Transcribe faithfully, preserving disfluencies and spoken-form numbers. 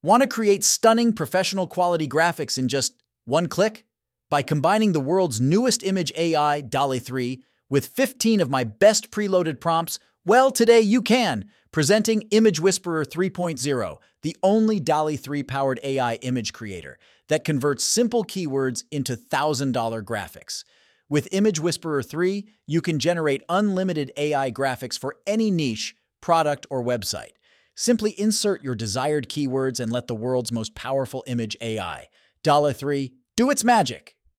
Want to create stunning professional quality graphics in just one click? By combining the world's newest image A I, DALL-E three, with fifteen of my best preloaded prompts, well, today you can. Presenting Image Whisperer three point oh, the only DALL-E three powered A I image creator that converts simple keywords into one thousand dollar graphics. With Image Whisperer three, you can generate unlimited A I graphics for any niche, product, or website. Simply insert your desired keywords and let the world's most powerful image A I, DALL-E three, do its magic.